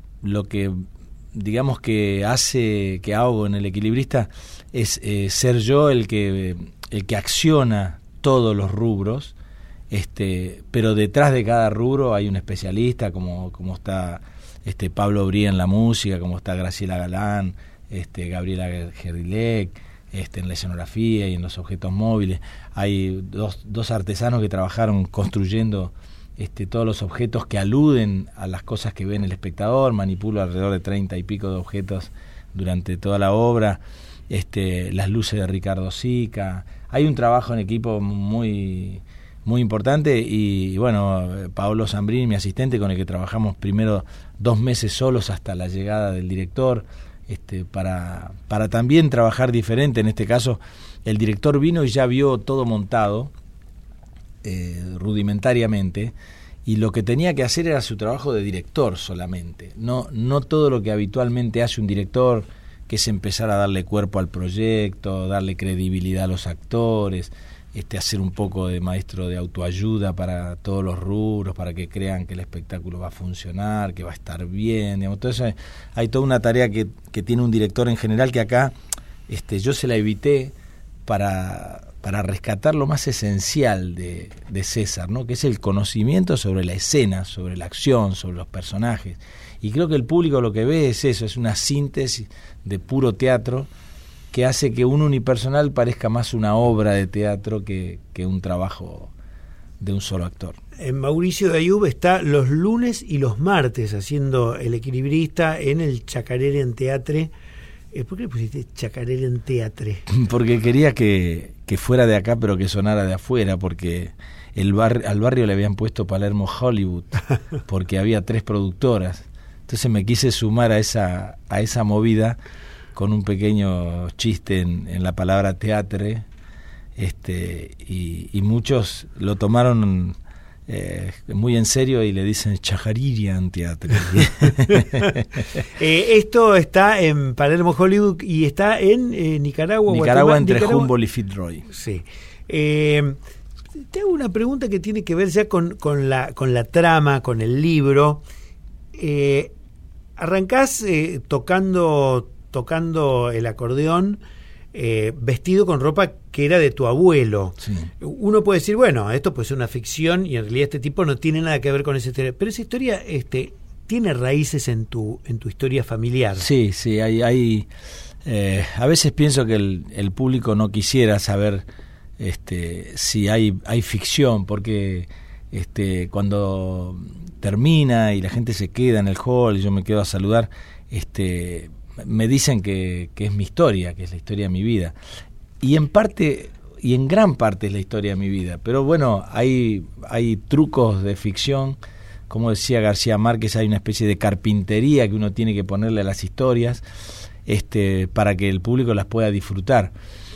digamos que hago en El equilibrista es ser yo el que acciona todos los rubros, pero detrás de cada rubro hay un especialista, como está Pablo Brie en la música, como está Graciela Galán, Gabriela Gerilec, en la escenografía y en los objetos móviles. Hay dos artesanos que trabajaron construyendo todos los objetos que aluden a las cosas que ve el espectador. Manipulo alrededor de 30 y pico de objetos durante toda la obra. Las luces de Ricardo Sica. Hay un trabajo en equipo muy muy importante, y bueno, Paolo Zambrini, mi asistente, con el que trabajamos primero 2 meses solos hasta la llegada del director, para también trabajar diferente. En este caso el director vino y ya vio todo montado rudimentariamente, y lo que tenía que hacer era su trabajo de director solamente, no todo lo que habitualmente hace un director, que es empezar a darle cuerpo al proyecto, darle credibilidad a los actores, hacer un poco de maestro de autoayuda para todos los rubros, para que crean que el espectáculo va a funcionar, que va a estar bien, digamos. Entonces hay toda una tarea que tiene un director en general, que acá yo se la evité para rescatar lo más esencial de César, ¿no? Que es el conocimiento sobre la escena, sobre la acción, sobre los personajes. Y creo que el público lo que ve es eso, es una síntesis de puro teatro, que hace que un unipersonal parezca más una obra de teatro que un trabajo de un solo actor. Mauricio de Ayub está los lunes y los martes haciendo El equilibrista en el Chacareren Teatre. ¿Por qué le pusiste Chacareren Teatre? Porque quería que fuera de acá, pero que sonara de afuera, porque al barrio le habían puesto Palermo Hollywood, porque había 3 productoras. Entonces me quise sumar a esa movida, con un pequeño chiste en la palabra teatre, y muchos lo tomaron muy en serio y le dicen Chacaririan Teatre. Esto está en Palermo Hollywood y está en Nicaragua. Nicaragua, entre Humboldt y Fitzroy. Sí. Te hago una pregunta que tiene que ver ya con la trama, con el libro. Arrancás tocando el acordeón, vestido con ropa que era de tu abuelo. Sí. Uno puede decir, bueno, esto puede ser una ficción y en realidad este tipo no tiene nada que ver con esa historia, pero esa historia tiene raíces en tu historia familiar. Sí, hay a veces pienso que el público no quisiera saber si hay ficción, porque cuando termina y la gente se queda en el hall y yo me quedo a saludar, me dicen que es mi historia, que es la historia de mi vida, y en gran parte es la historia de mi vida, pero bueno, hay trucos de ficción, como decía García Márquez, hay una especie de carpintería que uno tiene que ponerle a las historias, para que el público las pueda disfrutar.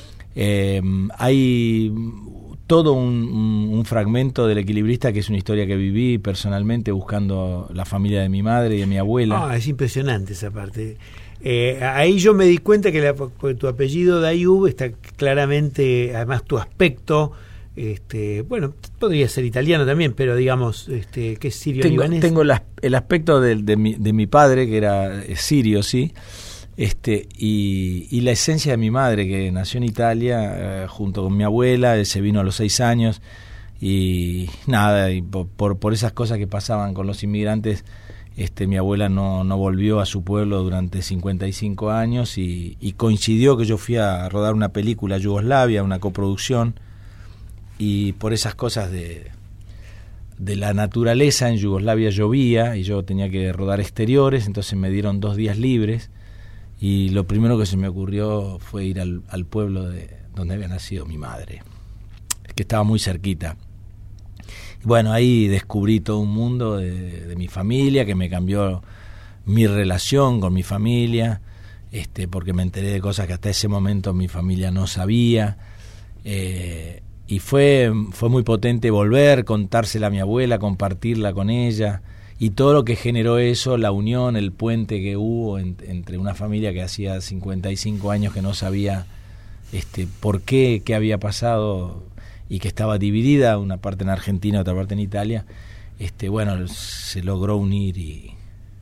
Hay todo un fragmento del equilibrista que es una historia que viví personalmente buscando la familia de mi madre y de mi abuela. Es impresionante esa parte. Ahí yo me di cuenta que porque tu apellido de Ayub está claramente, además tu aspecto, bueno, podría ser italiano también, pero digamos, que es sirio-libanés. Tengo el aspecto de mi padre, que era sirio, sí, y la esencia de mi madre, que nació en Italia, junto con mi abuela. Él se vino a los 6 años, y nada, y por esas cosas que pasaban con los inmigrantes, mi abuela no volvió a su pueblo durante 55 años, y coincidió que yo fui a rodar una película a Yugoslavia, una coproducción, y por esas cosas de la naturaleza en Yugoslavia llovía y yo tenía que rodar exteriores, entonces me dieron 2 días libres, y lo primero que se me ocurrió fue ir al pueblo donde había nacido mi madre, que estaba muy cerquita. Y bueno, ahí descubrí todo un mundo de mi familia, que me cambió mi relación con mi familia, porque me enteré de cosas que hasta ese momento mi familia no sabía, y fue muy potente volver, contársela a mi abuela, compartirla con ella, y todo lo que generó eso, la unión, el puente que hubo entre una familia que hacía 55 años que no sabía por qué había pasado, y que estaba dividida, una parte en Argentina, otra parte en Italia. Bueno, se logró unir. Y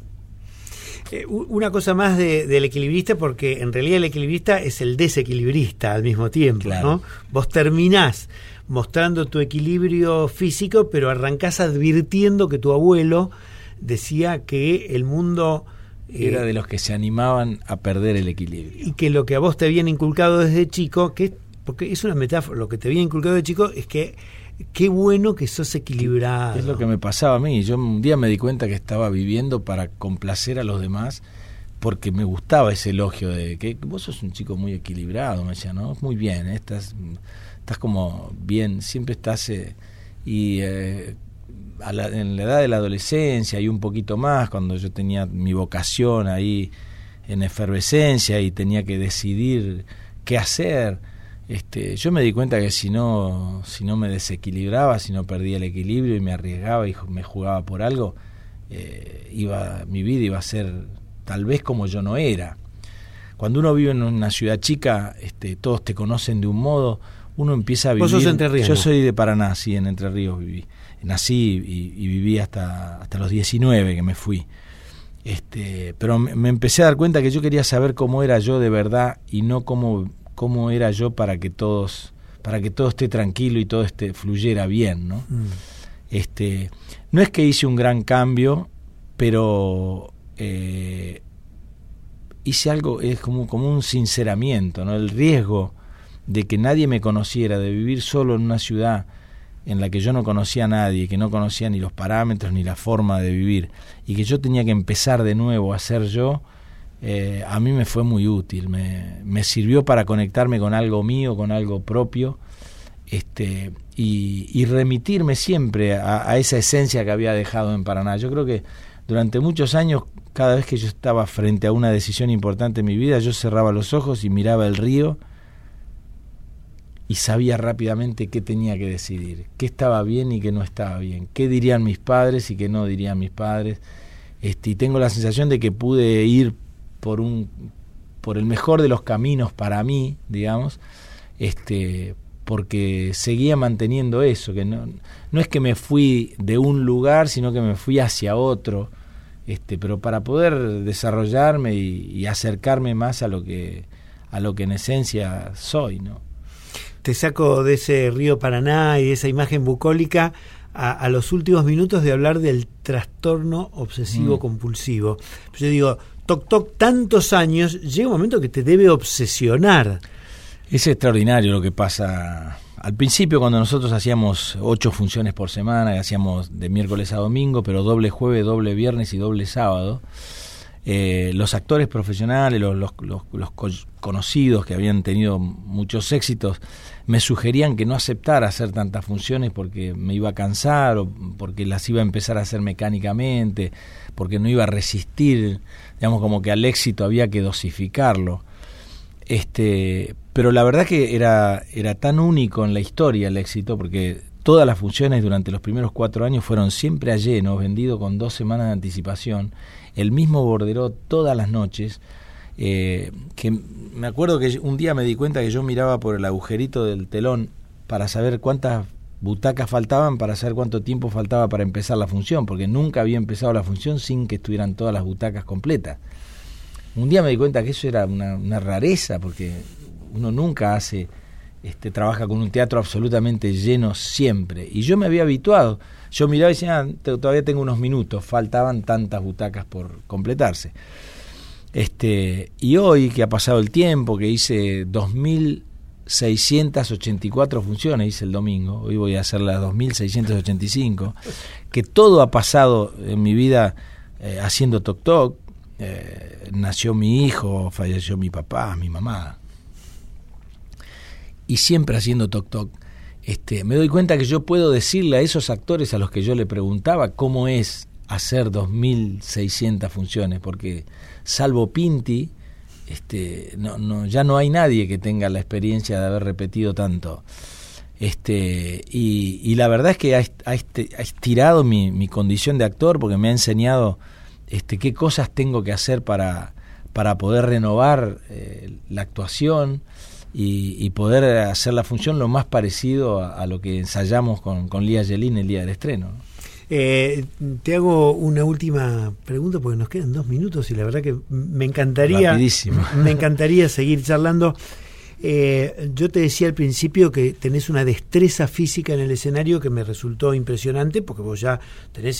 una cosa más del equilibrista, porque en realidad el equilibrista es el desequilibrista al mismo tiempo, claro, ¿no? Vos terminás mostrando tu equilibrio físico, pero arrancás advirtiendo que tu abuelo decía que el mundo era de los que se animaban a perder el equilibrio, y que lo que a vos te habían inculcado desde chico, porque es una metáfora, lo que te había inculcado de chico es que qué bueno que sos equilibrado. Es lo que me pasaba a mí. Yo un día me di cuenta que estaba viviendo para complacer a los demás, porque me gustaba ese elogio de que vos sos un chico muy equilibrado, me decía, ¿no? Muy bien, estás como bien, siempre estás en la edad de la adolescencia y un poquito más, cuando yo tenía mi vocación ahí en efervescencia y tenía que decidir qué hacer. Yo me di cuenta que si no me desequilibraba, si no perdía el equilibrio y me arriesgaba y me jugaba por algo, mi vida iba a ser tal vez como yo no era. Cuando uno vive en una ciudad chica, todos te conocen de un modo, uno empieza a vivir. ¿Vos sos entrerriano? Yo soy de Paraná, sí, en Entre Ríos viví. Nací y viví hasta los 19 que me fui. Pero me empecé a dar cuenta que yo quería saber cómo era yo de verdad y no cómo era yo para que todo esté tranquilo y todo fluyera bien, ¿no? No es que hice un gran cambio, pero hice algo, es como un sinceramiento, ¿no? El riesgo de que nadie me conociera, de vivir solo en una ciudad en la que yo no conocía a nadie, que no conocía ni los parámetros ni la forma de vivir, y que yo tenía que empezar de nuevo a ser yo. A mí me fue muy útil, me sirvió para conectarme con algo mío, con algo propio, y remitirme siempre a esa esencia que había dejado en Paraná. Yo creo que durante muchos años, cada vez que yo estaba frente a una decisión importante en mi vida, yo cerraba los ojos y miraba el río y sabía rápidamente qué tenía que decidir, qué estaba bien y qué no estaba bien, qué dirían mis padres y qué no dirían mis padres. Y tengo la sensación de que pude ir por el mejor de los caminos para mí, digamos, porque seguía manteniendo eso, que no es que me fui de un lugar, sino que me fui hacia otro, pero para poder desarrollarme y acercarme más a lo que en esencia soy, ¿no? Te saco de ese río Paraná y de esa imagen bucólica a los últimos minutos de hablar del trastorno obsesivo compulsivo. Yo digo, toc, tantos años, llega un momento que te debe obsesionar. Es extraordinario lo que pasa. Al principio, cuando nosotros hacíamos 8 funciones por semana, hacíamos de miércoles a domingo, pero doble jueves, doble viernes y doble sábado, los actores profesionales, los conocidos que habían tenido muchos éxitos, me sugerían que no aceptara hacer tantas funciones porque me iba a cansar o porque las iba a empezar a hacer mecánicamente, porque no iba a resistir, digamos, como que al éxito había que dosificarlo. Pero la verdad que era tan único en la historia el éxito, porque todas las funciones durante los primeros 4 años fueron siempre a lleno, vendido con 2 semanas de anticipación, el mismo borderó todas las noches, que me acuerdo que un día me di cuenta que yo miraba por el agujerito del telón para saber cuántas butacas faltaban, para saber cuánto tiempo faltaba para empezar la función, porque nunca había empezado la función sin que estuvieran todas las butacas completas. Un día me di cuenta que eso era una rareza, porque uno nunca trabaja con un teatro absolutamente lleno siempre, y yo me había habituado. Yo miraba y decía, todavía tengo unos minutos, faltaban tantas butacas por completarse. Y hoy que ha pasado el tiempo, que hice 2.684 funciones, hice el domingo, hoy voy a hacer las 2.685, que todo ha pasado en mi vida haciendo Toc Toc. Nació mi hijo, falleció mi papá, mi mamá, y siempre haciendo Toc Toc. Me doy cuenta que yo puedo decirle a esos actores a los que yo le preguntaba cómo es hacer 2.600 funciones, porque salvo Pinti, ya no hay nadie que tenga la experiencia de haber repetido tanto. Y la verdad es que ha estirado mi condición de actor, porque me ha enseñado qué cosas tengo que hacer para poder renovar la actuación y poder hacer la función lo más parecido a lo que ensayamos con Lía Yelin el día del estreno, ¿no? Te hago una última pregunta porque nos quedan 2 minutos y la verdad que me encantaría seguir charlando. Yo te decía al principio que tenés una destreza física en el escenario que me resultó impresionante, porque vos ya tenés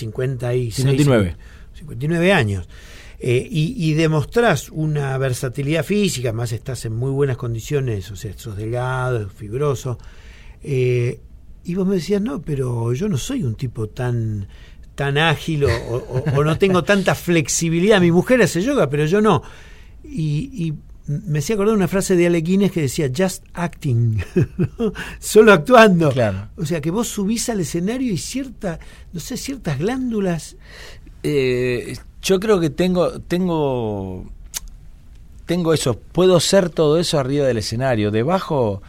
59 años, y demostrás una versatilidad física, más estás en muy buenas condiciones, o sea, sos delgado, fibroso, y vos me decías, no, pero yo no soy un tipo tan ágil o no tengo tanta flexibilidad. Mi mujer hace yoga, pero yo no. Y me hacía acordar una frase de Ale Guinness que decía just acting, ¿no? Solo actuando. Claro. O sea, que vos subís al escenario y ciertas glándulas. Yo creo que tengo eso, puedo ser todo eso arriba del escenario. Debajo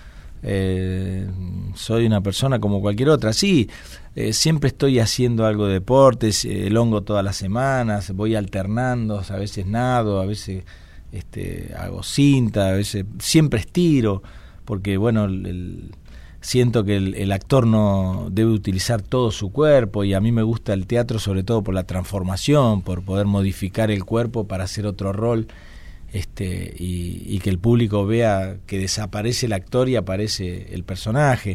soy una persona como cualquier otra. Sí, siempre estoy haciendo algo de deportes, elongo todas las semanas, voy alternando, a veces nado, a veces hago cinta, a veces siempre estiro, porque bueno, siento que el actor no debe utilizar todo su cuerpo, y a mí me gusta el teatro sobre todo por la transformación, por poder modificar el cuerpo para hacer otro rol, y que el público vea que desaparece el actor y aparece el personaje.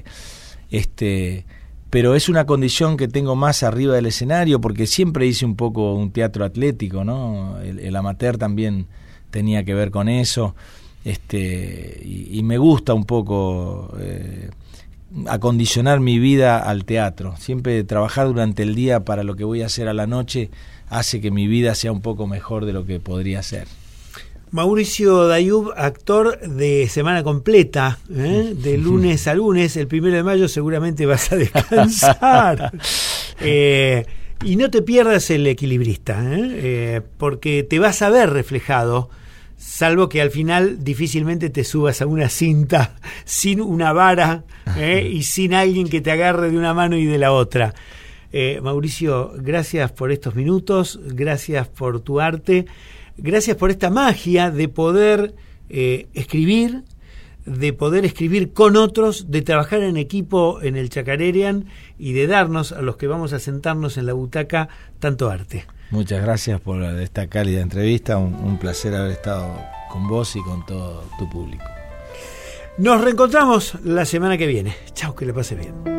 Pero es una condición que tengo más arriba del escenario, porque siempre hice un poco un teatro atlético, ¿no? El amateur también tenía que ver con eso, y me gusta un poco acondicionar mi vida al teatro. Siempre trabajar durante el día para lo que voy a hacer a la noche hace que mi vida sea un poco mejor de lo que podría ser. Mauricio Dayub, actor de semana completa, de lunes a lunes. El 1 de mayo seguramente vas a descansar. Y no te pierdas El Equilibrista, porque te vas a ver reflejado, salvo que al final difícilmente te subas a una cinta sin una vara y sin alguien que te agarre de una mano y de la otra. Mauricio, gracias por estos minutos, gracias por tu arte, gracias por esta magia de poder escribir, de poder escribir con otros, de trabajar en equipo en el Chacarerian y de darnos a los que vamos a sentarnos en la butaca tanto arte. Muchas gracias por esta cálida entrevista, un placer haber estado con vos y con todo tu público. Nos reencontramos la semana que viene. Chau, que le pase bien.